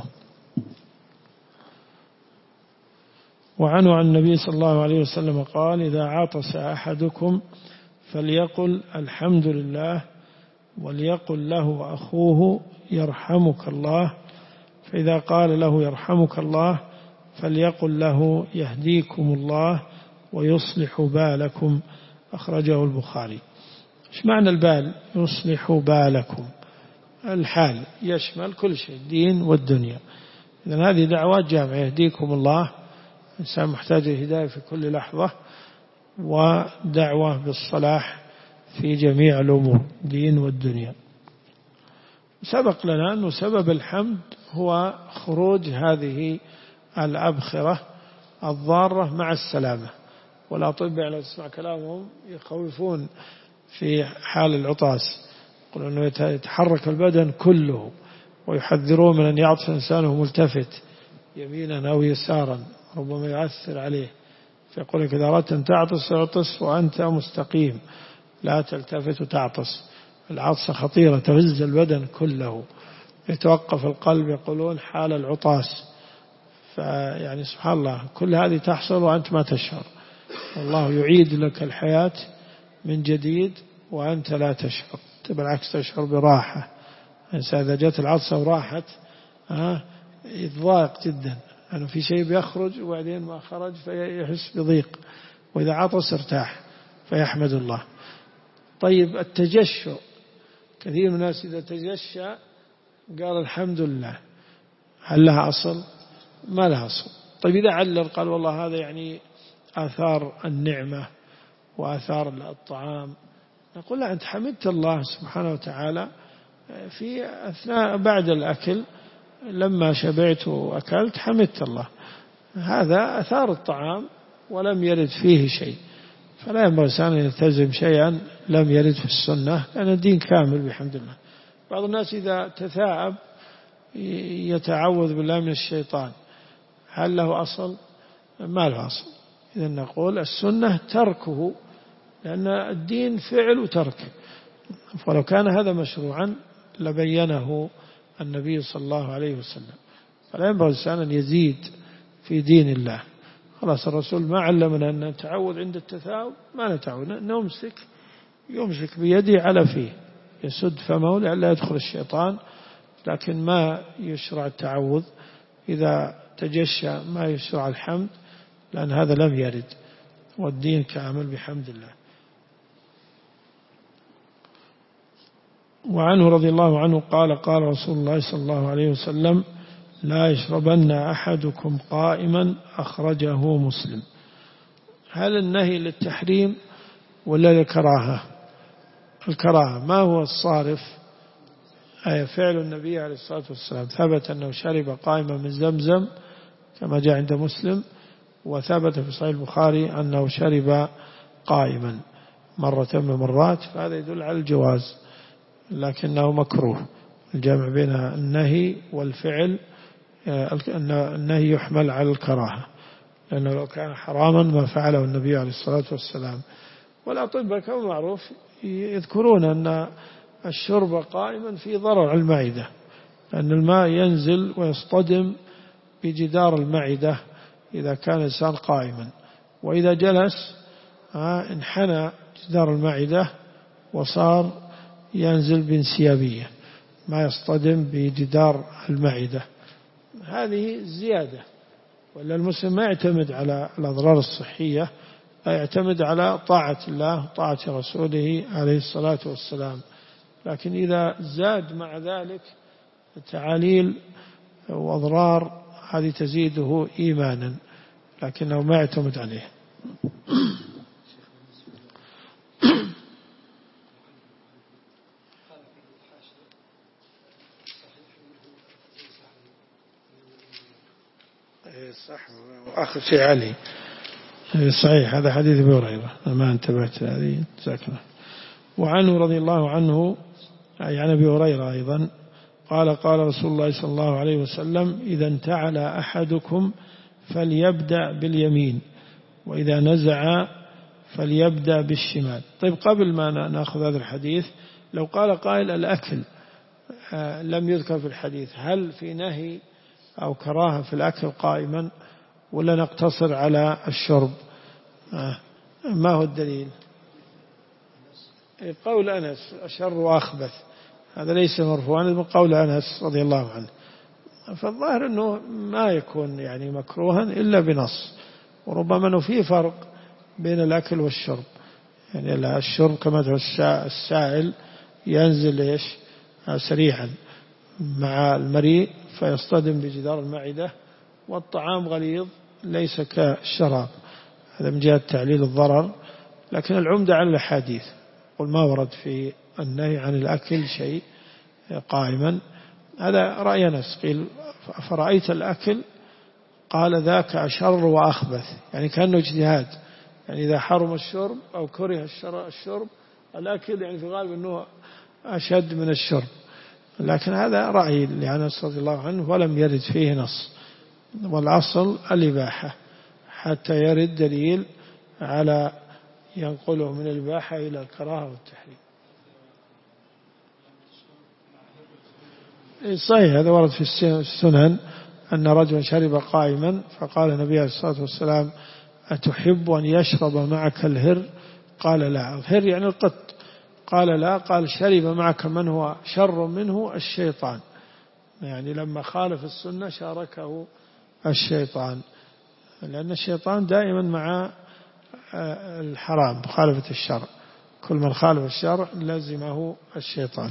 وعنه عن النبي صلى الله عليه وسلم قال إذا عطس أحدكم فليقل الحمد لله، وليقل له أخوه يرحمك الله، فإذا قال له يرحمك الله فليقل له يهديكم الله ويصلح بالكم، أخرجه البخاري. إيش معنى البال؟ يصلح بالكم، الحال يشمل كل شيء، الدين والدنيا. إذن هذه دعوات جامعة، يهديكم الله، الإنسان محتاج الهداية في كل لحظة، ودعوة بالصلاح في جميع الأمور، دين والدنيا. سبق لنا أنه سبب الحمد هو خروج هذه الأبخرة الضارة مع السلامة. والأطباء لو تسمع كلامهم يخوفون في حال العطاس، يقولون أنه يتحرك البدن كله، ويحذرون من أن يعطس إنسانه ملتفت يمينا أو يسارا، ربما يؤثر عليه. فيقول لك إذا أردت أن تعطس اعطس وأنت مستقيم، لا تلتفت وتعطس، العطسة خطيرة تهز البدن كله، يتوقف القلب يقولون حال العطاس. فيعني سبحان الله كل هذه تحصل وأنت ما تشعر، والله يعيد لك الحياة من جديد وأنت لا تشعر، بالعكس تشعر براحة. الإنسان إذا جت العطسة وراحت ها يتضايق جدا، أنه في شيء بيخرج وبعدين ما خرج فيحس بضيق، وإذا عطس ارتاح فيحمد الله. طيب التجشؤ، كثير من الناس إذا تجشأ قال الحمد لله، هل لها أصل؟ ما لها أصل. طيب إذا علل قال والله هذا يعني آثار النعمة وآثار الطعام، نقول لا، أنت حمدت الله سبحانه وتعالى في أثناء بعد الأكل، لما شبعت وأكلت حمدت الله، هذا أثار الطعام ولم يرد فيه شيء، فلا ينبغي الإنسان أن يلتزم شيئا لم يرد في السنة، لأن الدين كامل بحمد الله. بعض الناس إذا تثاءب يتعوذ بالله من الشيطان، هل له أصل؟ ما له أصل. إذا نقول السنة تركه، لأن الدين فعل وترك، ولو كان هذا مشروعا لبينه النبي صلى الله عليه وسلم. فلا ينبغي الإنسان أن يزيد في دين الله. خلاص الرسول ما علمنا أن نتعوذ عند التثاؤب، ما نتعوذ، نمسك يمسك بيدي على فيه، يسد فمه لئلا يدخل الشيطان، لكن ما يشرع التعوذ إذا تجشى ما يشرع الحمد، لأن هذا لم يرد، والدين كامل بحمد الله. وعنه رضي الله عنه قال قال رسول الله صلى الله عليه وسلم: لا يشربن أحدكم قائما، أخرجه مسلم. هل النهي للتحريم ولا للكراهة؟ الكراهة. ما هو الصارف؟ أي فعل النبي عليه الصلاة والسلام، ثبت أنه شرب قائما من زمزم كما جاء عند مسلم، وثبت في صحيح البخاري أنه شرب قائما مرة من مرات، فهذا يدل على الجواز، لكنه مكروه. الجمع بين النهي والفعل، النهي يحمل على الكراهة، لأنه لو كان حراما ما فعله النبي عليه الصلاة والسلام. والأطباء كما معروف يذكرون أن الشرب قائما في ضرر على المعدة، لأن الماء ينزل ويصطدم بجدار المعدة إذا كان الإنسان قائما، وإذا جلس انحنى جدار المعدة وصار ينزل بانسيابية، ما يصطدم بجدار المعدة. هذه زيادة. ولا المسلم ما يعتمد على الأضرار الصحية، لا يعتمد على طاعة الله طاعة رسوله عليه الصلاة والسلام. لكن إذا زاد مع ذلك تعاليل وأضرار هذه تزيده إيمانا، لكنه ما يعتمد عليه. صح. وآخر شيء علي صحيح، هذا حديث أبي هريرة ما انتبهت هذه، جزاك الله. وعنه رضي الله عنه، أي عن أبي هريرة أيضا، قال قال رسول الله صلى الله عليه وسلم: إذا انتعل أحدكم فليبدأ باليمين، وإذا نزع فليبدأ بالشمال. طيب، قبل ما نأخذ هذا الحديث، لو قال قائل الأكل لم يذكر في الحديث، هل في نهي أو كراهة في الأكل قائما، ولا نقتصر على الشرب؟ ما هو الدليل؟ قول أنس: أشر وأخبث، هذا ليس مرفوعا، من قول أنس رضي الله عنه. فالظاهر أنه ما يكون يعني مكروها إلا بنص، وربما أنه في فرق بين الأكل والشرب. يعني الشرب كما تقول السائل ينزل إيش سريعا مع المريء فيصطدم بجدار المعدة، والطعام غليظ ليس كالشراب. هذا من جهة تعليل الضرر. لكن العمدة على الحديث، قل ما ورد في النهي عن الأكل شيء قائما، هذا رأي أنس. قيل: فرأيت الأكل؟ قال: ذاك أشر وأخبث، يعني كأنه اجتهاد. يعني إذا حرم الشرب أو كره الشرب، الأكل يعني في غالب أنه أشد من الشرب. لكن هذا رأي لأنس رضي الله عنه، ولم يرد فيه نص، والأصل الإباحة حتى يرد دليل على ينقله من الإباحة إلى الكراهة والتحريم. صحيح، هذا ورد في السنن أن رجلا شرب قائما، فقال النبي عليه الصلاة والسلام: أتحب أن يشرب معك الهر؟ قال: لا. الهر يعني القط. قال: لا. قال: شرب معك من هو شر منه، الشيطان. يعني لما خالف السنة شاركه الشيطان، لأن الشيطان دائما مع الحرام، مخالفة الشرع. كل من خالف الشرع لازمه الشيطان.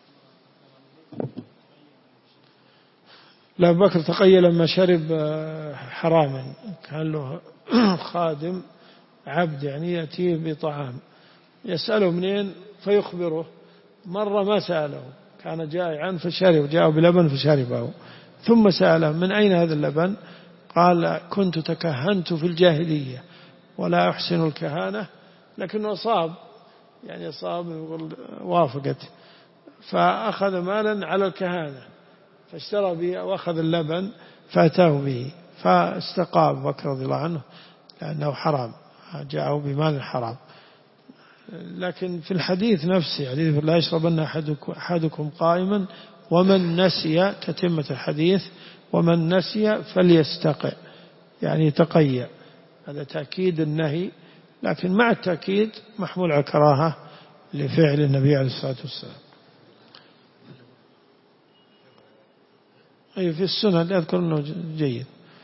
لا، أبو بكر تقي لما شرب حراما، كان له خادم عبد يعني يأتيه بطعام، يسأله منين فيخبره. مرة ما سأله، كان جائعا فشرب، جاء بلبن فشربه، ثم سأله: من أين هذا اللبن؟ قال: كنت تكهنت في الجاهلية ولا أحسن الكهانة. لكنه صاب، يعني صاب وافقت، فأخذ مالا على الكهانة فاشترى به، وأخذ اللبن فأتاه به، فاستقى أبو بكر رضي الله عنه لأنه حرام، جاءه بمال حرام. لكن في الحديث نفسه، حديث: لا يشربن أحدكم قائما ومن نسي، تتمة الحديث: ومن نسي فليستقع، يعني يتقيأ. هذا تأكيد النهي، لكن مع التأكيد محمول على الكراهة لفعل النبي عليه الصلاة والسلام. أي في السنن أذكر أنه جيد.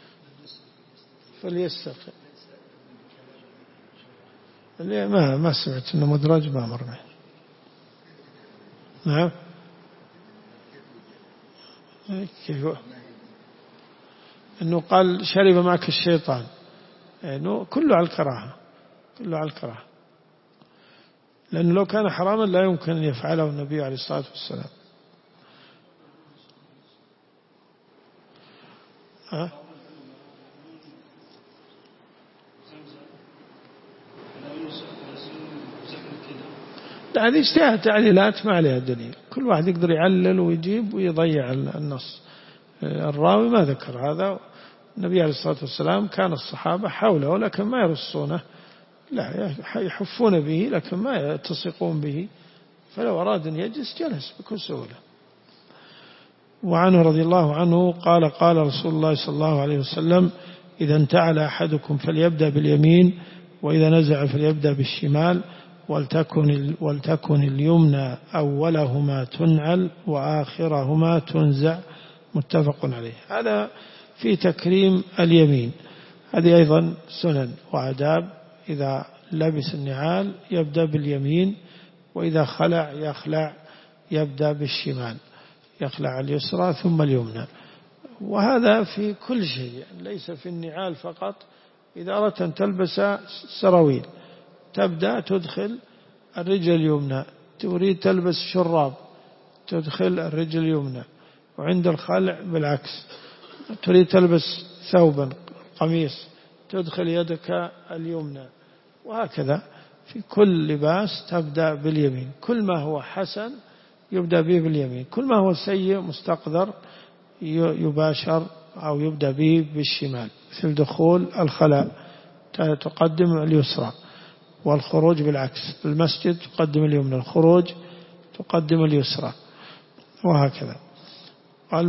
فليستقل ما ما سمعت أنه مدرج، ما مر به. نعم كيف أنه قال شرب معك الشيطان، يعني كله على الكراهة، كله على الكراهة، لأنه لو كان حراما لا يمكن أن يفعله النبي عليه الصلاة والسلام. ها؟ لا هذه اجتهاد تعليلات ما عليها دليل، كل واحد يقدر يعلل ويجيب ويضيع النص. الراوي ما ذكر هذا. النبي عليه الصلاة والسلام كان الصحابة حوله لكن ما يرصونه، لا يحفون به لكن ما يلتصقون به، فلو أراد أن يجلس جلس بكل سهولة. وعنه رضي الله عنه قال قال رسول الله صلى الله عليه وسلم: إذا انتعل أحدكم فليبدأ باليمين، وإذا نزع فليبدأ بالشمال، ولتكن, ولتكن اليمنى أولهما تنعل وآخرهما تنزع، متفق عليه. هذا في تكريم اليمين. هذه أيضا سنن وآداب، إذا لبس النعال يبدأ باليمين، وإذا خلع يخلع يبدأ بالشمال، يخلع اليسرى ثم اليمنى. وهذا في كل شيء، ليس في النعال فقط. إذا أردت أن تلبس سراويل تبدأ تدخل الرجل اليمنى، تريد تلبس شراب تدخل الرجل اليمنى، وعند الخلع بالعكس، تريد تلبس ثوبا قميص تدخل يدك اليمنى، وهكذا في كل لباس تبدأ باليمين. كل ما هو حسن يبدأ به باليمين، كل ما هو سيء مستقذر يباشر أو يبدأ به بالشمال، مثل دخول الخلاء تقدم اليسرى، والخروج بالعكس، المسجد تقدم اليمنى، الخروج تقدم اليسرى، وهكذا. قال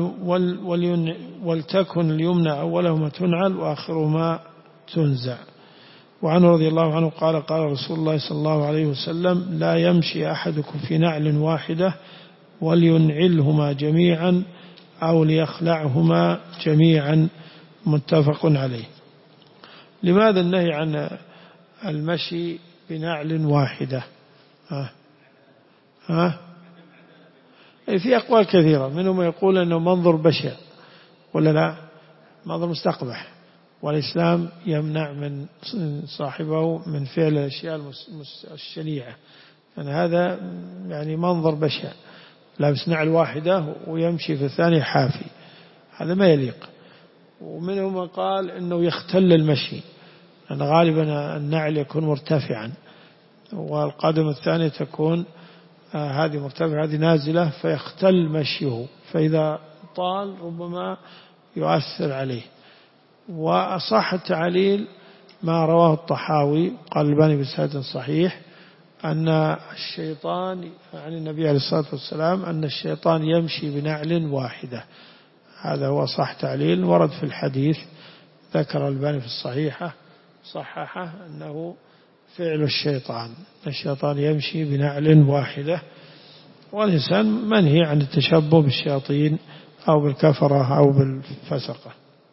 ولتكن اليمنى أولهما تنعل وآخرهما تنزع. وعنه رضي الله عنه قال قال رسول الله صلى الله عليه وسلم: لا يمشي أحدكم في نعل واحدة ولينعلهما جميعا أو ليخلعهما جميعا، متفق عليه. لماذا النهي عن المشي بنعل واحدة؟ ها ها في أقوال كثيرة، منهم يقول أنه منظر بشع ولا لا، منظر مستقبح، والإسلام يمنع من صاحبه من فعل الأشياء الشنيعة، يعني هذا يعني منظر بشع، لابس نعل واحدة ويمشي في الثاني حافي، هذا ما يليق. ومنهم قال أنه يختل المشي، لأن غالبا النعل يكون مرتفعا، والقدم الثانية تكون آه هذه مرتفعة هذه نازلة، فيختل مشيه، فإذا طال ربما يؤثر عليه. وأصح التعليل ما رواه الطحاوي قال الباني بسند صحيح أن الشيطان عن النبي عليه الصلاة والسلام أن الشيطان يمشي بنعل واحدة، هذا هو صح تعليل ورد في الحديث، ذكر الباني في الصحيحة صححه أنه فعل الشيطان، الشيطان يمشي بنعل واحدة، والإنسان منهي عن التشبه بالشياطين أو بالكفرة أو بالفسقة.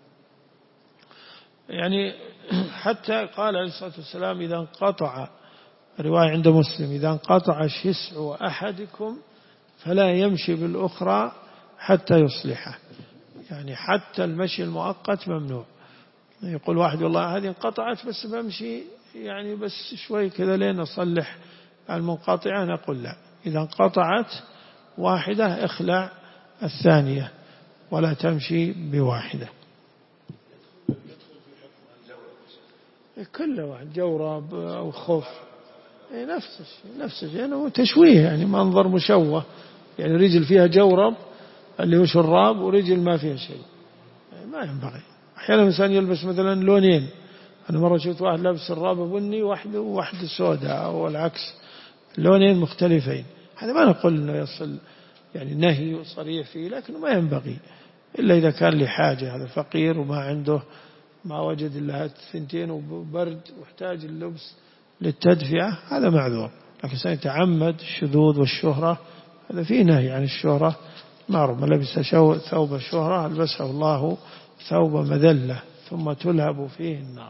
يعني حتى قال عليه الصلاة والسلام: إذا انقطع، رواية عند مسلم، إذا انقطع شسع أحدكم فلا يمشي بالأخرى حتى يصلحه، يعني حتى المشي المؤقت ممنوع. يقول واحد: والله هذه انقطعت بس بمشي يعني بس شوي كذا لين أصلح المنقطعة، نقول لا، إذا انقطعت واحدة اخلع الثانية ولا تمشي بواحدة. كل واحد جورب أو خوف نفس الشيء نفس الشيء يعني تشويه، يعني منظر مشوه، يعني رجل فيها جورب اللي هو شراب ورجل ما فيها شيء، يعني ما ينبغي. أحيانا الإنسان يلبس مثلا لونين، أنا مرة شفت واحد لابس شرابة بني وواحد وواحد سوداء أو العكس، لونين مختلفين، هذا ما نقول إنه يصل يعني نهي صريح فيه، لكنه ما ينبغي إلا إذا كان لحاجة، هذا فقير وما عنده ما وجد إلا ثنتين وبرد واحتاج اللبس للتدفئة، هذا معذور. لكن سيتعمد الشذوذ والشهرة، هذا فيه نهي عن الشهرة نار. من لبس شو ثوب الشهرة ألبسه الله ثوب مذلة ثم تلهب فيه النار.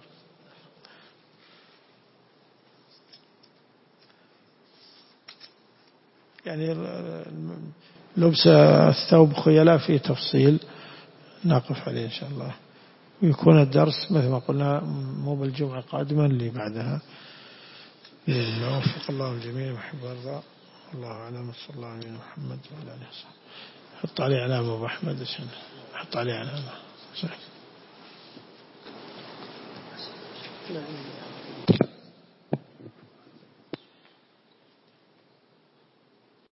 يعني لبس الثوب خيلاء فيه تفصيل نقف عليه إن شاء الله، ويكون الدرس مثل ما قلنا مو بالجمعة قادما اللي بعدها بإذن الله. وفق الله الجميع وحب وارضى. الله أعلم. صلى الله عليه محمد وعلى آله وصحبه. حط عليه علامة أبو أحمد عشان حط عليه علامة.